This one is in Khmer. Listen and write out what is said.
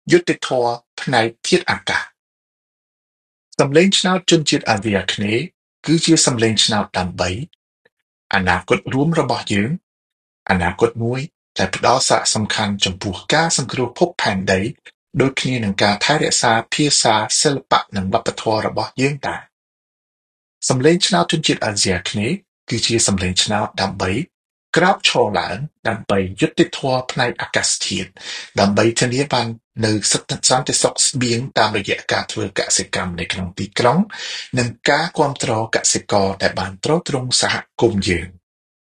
យុត្តិធម៌ផ្នែកធាតុអាកាសសម្លេងឆ្នោតជនជាតិអាស៊ីអាគ្នេយ៍គឺជាសម្លេងឆ្នោតដើម្បីអនាគតរួមរបស់យើងអនាគតមួយដែលផ្ដល់សារៈសំខាន់ចំពោះការសង្គ្រោះភពផែនដីដូចគ្នានឹងការថែរក្សាភាសាសិល្បៈនិងវប្បធម៌របស់យើងដែរសម្លេងឆ្នោតជនជាតិអាស៊ីអាគ្នេយ៍គឺជាសម្លេងឆ្នោតដើម្បីក្រោកឈរឡើងដើម្បីយុត្តិធម៌ផ្នែកអាកាសធាតុដើម្បីធានាបាននូវសន្តិសុខស្បៀងតាមរយៈការធ្វើកសិកម្មនៅក្នុងទីក្រុងនិងការគាំទ្រកសិករដែលបានទ្រទ្រង់សហគមន៍យើង